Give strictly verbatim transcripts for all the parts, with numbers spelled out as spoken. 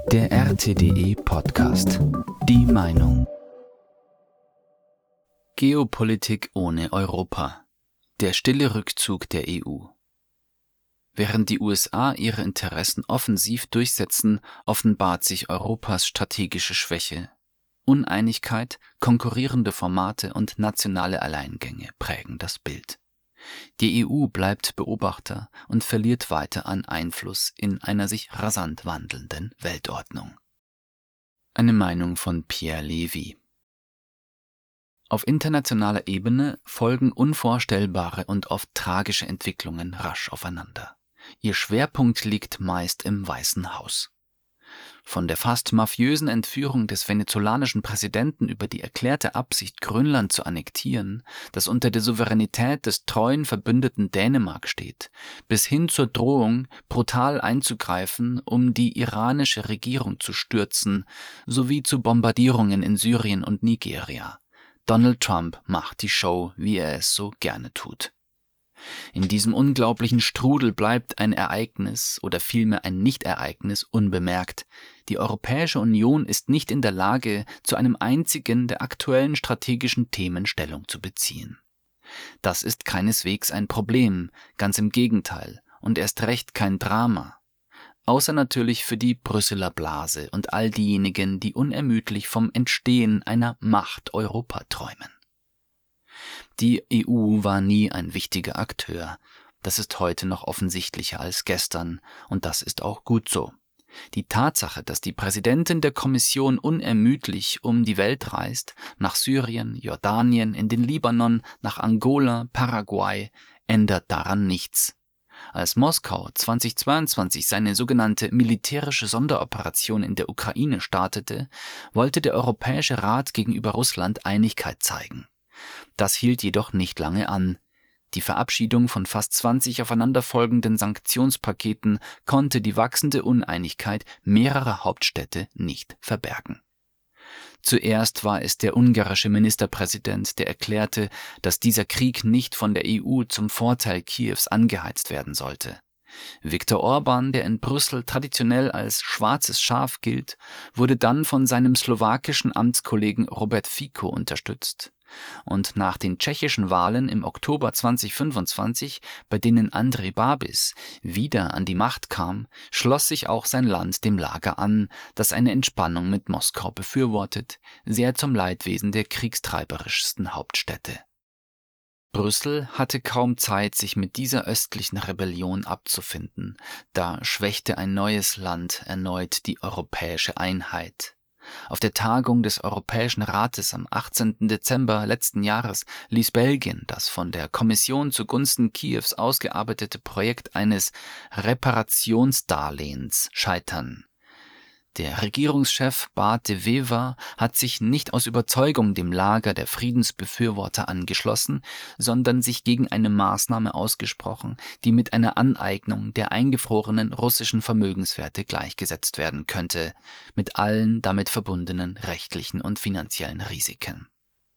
Der R T D E Podcast. Die Meinung. Geopolitik ohne Europa. Der stille Rückzug der E U. Während die U S A ihre Interessen offensiv durchsetzen, offenbart sich Europas strategische Schwäche. Uneinigkeit, konkurrierende Formate und nationale Alleingänge prägen das Bild. Die E U bleibt Beobachter und verliert weiter an Einfluss in einer sich rasant wandelnden Weltordnung. Eine Meinung von Pierre Levy. Auf internationaler Ebene folgen unvorstellbare und oft tragische Entwicklungen rasch aufeinander. Ihr Schwerpunkt liegt meist im Weißen Haus. Von der fast mafiösen Entführung des venezolanischen Präsidenten über die erklärte Absicht, Grönland zu annektieren, das unter der Souveränität des treuen Verbündeten Dänemark steht, bis hin zur Drohung, brutal einzugreifen, um die iranische Regierung zu stürzen, sowie zu Bombardierungen in Syrien und Nigeria. Donald Trump macht die Show, wie er es so gerne tut. In diesem unglaublichen Strudel bleibt ein Ereignis oder vielmehr ein Nicht-Ereignis unbemerkt. Die Europäische Union ist nicht in der Lage, zu einem einzigen der aktuellen strategischen Themen Stellung zu beziehen. Das ist keineswegs ein Problem, ganz im Gegenteil, und erst recht kein Drama. Außer natürlich für die Brüsseler Blase und all diejenigen, die unermüdlich vom Entstehen einer Macht Europa träumen. Die E U war nie ein wichtiger Akteur. Das ist heute noch offensichtlicher als gestern, und das ist auch gut so. Die Tatsache, dass die Präsidentin der Kommission unermüdlich um die Welt reist, nach Syrien, Jordanien, in den Libanon, nach Angola, Paraguay, ändert daran nichts. Als Moskau zweitausendzweiundzwanzig seine sogenannte militärische Sonderoperation in der Ukraine startete, wollte der Europäische Rat gegenüber Russland Einigkeit zeigen. Das hielt jedoch nicht lange an. Die Verabschiedung von fast zwanzig aufeinanderfolgenden Sanktionspaketen konnte die wachsende Uneinigkeit mehrerer Hauptstädte nicht verbergen. Zuerst war es der ungarische Ministerpräsident, der erklärte, dass dieser Krieg nicht von der E U zum Vorteil Kiews angeheizt werden sollte. Viktor Orban, der in Brüssel traditionell als schwarzes Schaf gilt, wurde dann von seinem slowakischen Amtskollegen Robert Fico unterstützt. Und nach den tschechischen Wahlen im Oktober zweitausendfünfundzwanzig, bei denen Andrej Babis wieder an die Macht kam, schloss sich auch sein Land dem Lager an, das eine Entspannung mit Moskau befürwortet, sehr zum Leidwesen der kriegstreiberischsten Hauptstädte. Brüssel hatte kaum Zeit, sich mit dieser östlichen Rebellion abzufinden, da schwächte ein neues Land erneut die europäische Einheit. Auf der Tagung des Europäischen Rates am achtzehnten Dezember letzten Jahres ließ Belgien das von der Kommission zugunsten Kiews ausgearbeitete Projekt eines Reparationsdarlehens scheitern. Der Regierungschef Bart de Wever hat sich nicht aus Überzeugung dem Lager der Friedensbefürworter angeschlossen, sondern sich gegen eine Maßnahme ausgesprochen, die mit einer Aneignung der eingefrorenen russischen Vermögenswerte gleichgesetzt werden könnte, mit allen damit verbundenen rechtlichen und finanziellen Risiken.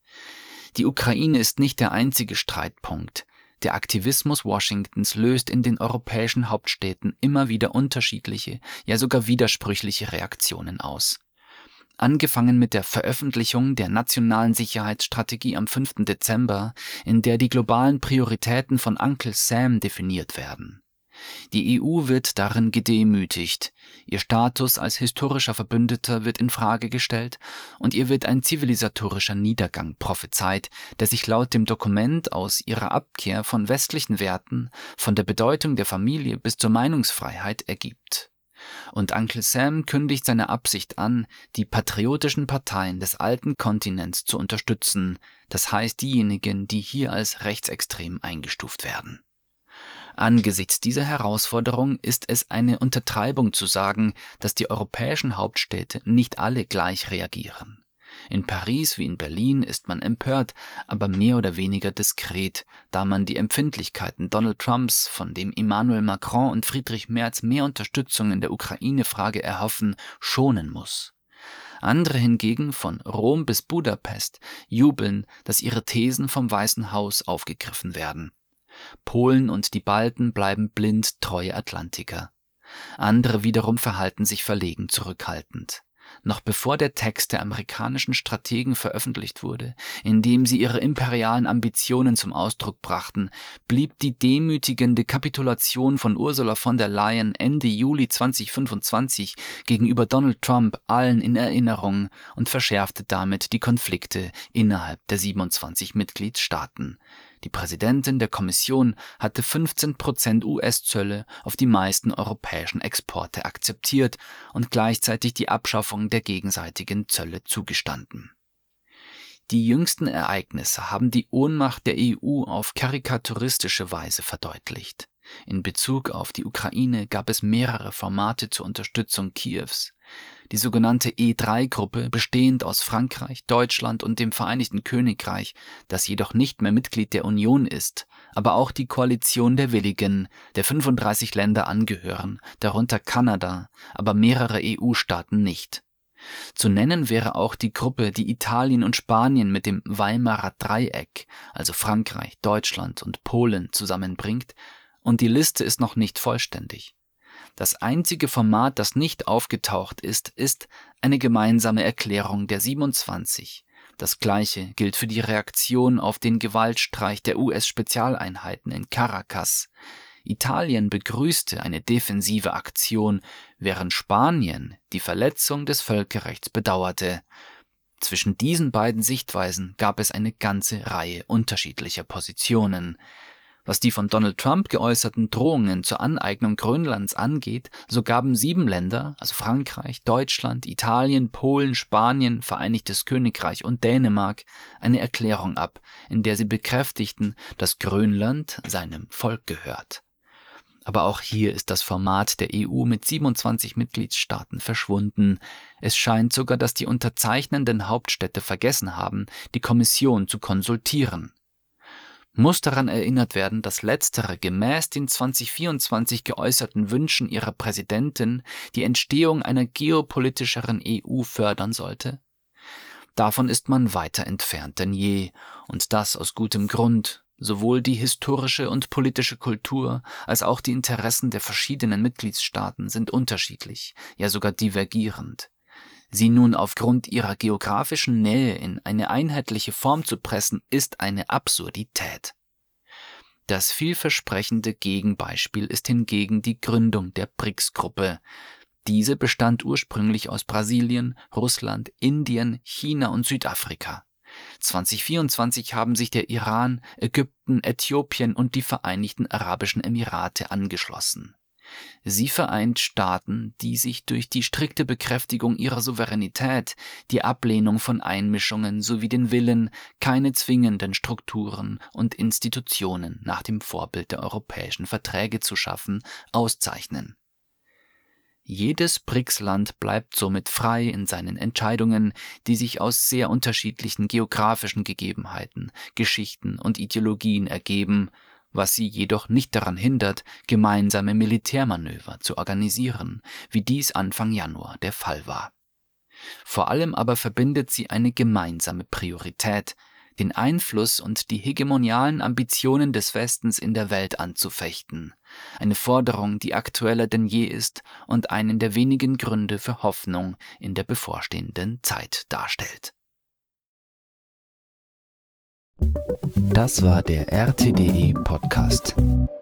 Die Ukraine ist nicht der einzige Streitpunkt. Der Aktivismus Washingtons löst in den europäischen Hauptstädten immer wieder unterschiedliche, ja sogar widersprüchliche Reaktionen aus. Angefangen mit der Veröffentlichung der nationalen Sicherheitsstrategie am fünften Dezember, in der die globalen Prioritäten von Uncle Sam definiert werden. Die E U wird darin gedemütigt, ihr Status als historischer Verbündeter wird in Frage gestellt und ihr wird ein zivilisatorischer Niedergang prophezeit, der sich laut dem Dokument aus ihrer Abkehr von westlichen Werten, von der Bedeutung der Familie bis zur Meinungsfreiheit ergibt. Und Uncle Sam kündigt seine Absicht an, die patriotischen Parteien des alten Kontinents zu unterstützen, das heißt diejenigen, die hier als rechtsextrem eingestuft werden. Angesichts dieser Herausforderung ist es eine Untertreibung zu sagen, dass die europäischen Hauptstädte nicht alle gleich reagieren. In Paris wie in Berlin ist man empört, aber mehr oder weniger diskret, da man die Empfindlichkeiten Donald Trumps, von dem Emmanuel Macron und Friedrich Merz mehr Unterstützung in der Ukraine-Frage erhoffen, schonen muss. Andere hingegen, von Rom bis Budapest, jubeln, dass ihre Thesen vom Weißen Haus aufgegriffen werden. Polen und die Balten bleiben blind treue Atlantiker. Andere wiederum verhalten sich verlegen zurückhaltend. Noch bevor der Text der amerikanischen Strategen veröffentlicht wurde, in dem sie ihre imperialen Ambitionen zum Ausdruck brachten, blieb die demütigende Kapitulation von Ursula von der Leyen Ende Juli zweitausendfünfundzwanzig gegenüber Donald Trump allen in Erinnerung und verschärfte damit die Konflikte innerhalb der siebenundzwanzig Mitgliedstaaten. Die Präsidentin der Kommission hatte fünfzehn Prozent U S-Zölle auf die meisten europäischen Exporte akzeptiert und gleichzeitig die Abschaffung der gegenseitigen Zölle zugestanden. Die jüngsten Ereignisse haben die Ohnmacht der E U auf karikaturistische Weise verdeutlicht. In Bezug auf die Ukraine gab es mehrere Formate zur Unterstützung Kiews. Die sogenannte E drei Gruppe, bestehend aus Frankreich, Deutschland und dem Vereinigten Königreich, das jedoch nicht mehr Mitglied der Union ist, aber auch die Koalition der Willigen, der fünfunddreißig Länder angehören, darunter Kanada, aber mehrere E U-Staaten nicht. Zu nennen wäre auch die Gruppe, die Italien und Spanien mit dem Weimarer Dreieck, also Frankreich, Deutschland und Polen, zusammenbringt, und die Liste ist noch nicht vollständig. Das einzige Format, das nicht aufgetaucht ist, ist eine gemeinsame Erklärung der siebenundzwanzig. Das Gleiche gilt für die Reaktion auf den Gewaltstreich der U S-Spezialeinheiten in Caracas. Italien begrüßte eine defensive Aktion, während Spanien die Verletzung des Völkerrechts bedauerte. Zwischen diesen beiden Sichtweisen gab es eine ganze Reihe unterschiedlicher Positionen. Was die von Donald Trump geäußerten Drohungen zur Aneignung Grönlands angeht, so gaben sieben Länder, also Frankreich, Deutschland, Italien, Polen, Spanien, Vereinigtes Königreich und Dänemark, eine Erklärung ab, in der sie bekräftigten, dass Grönland seinem Volk gehört. Aber auch hier ist das Format der E U mit siebenundzwanzig Mitgliedstaaten verschwunden. Es scheint sogar, dass die unterzeichnenden Hauptstädte vergessen haben, die Kommission zu konsultieren. Muss daran erinnert werden, dass letztere gemäß den zweitausendvierundzwanzig geäußerten Wünschen ihrer Präsidentin die Entstehung einer geopolitischeren E U fördern sollte? Davon ist man weiter entfernt denn je, und das aus gutem Grund. Sowohl die historische und politische Kultur als auch die Interessen der verschiedenen Mitgliedstaaten sind unterschiedlich, ja sogar divergierend. Sie nun aufgrund ihrer geografischen Nähe in eine einheitliche Form zu pressen, ist eine Absurdität. Das vielversprechende Gegenbeispiel ist hingegen die Gründung der B R I C S-Gruppe. Diese bestand ursprünglich aus Brasilien, Russland, Indien, China und Südafrika. zweitausendvierundzwanzig haben sich der Iran, Ägypten, Äthiopien und die Vereinigten Arabischen Emirate angeschlossen. Sie vereint Staaten, die sich durch die strikte Bekräftigung ihrer Souveränität, die Ablehnung von Einmischungen sowie den Willen, keine zwingenden Strukturen und Institutionen nach dem Vorbild der europäischen Verträge zu schaffen, auszeichnen. Jedes B R I C S-Land bleibt somit frei in seinen Entscheidungen, die sich aus sehr unterschiedlichen geografischen Gegebenheiten, Geschichten und Ideologien ergeben, was sie jedoch nicht daran hindert, gemeinsame Militärmanöver zu organisieren, wie dies Anfang Januar der Fall war. Vor allem aber verbindet sie eine gemeinsame Priorität, den Einfluss und die hegemonialen Ambitionen des Westens in der Welt anzufechten, eine Forderung, die aktueller denn je ist und einen der wenigen Gründe für Hoffnung in der bevorstehenden Zeit darstellt. Das war der R T D E Podcast.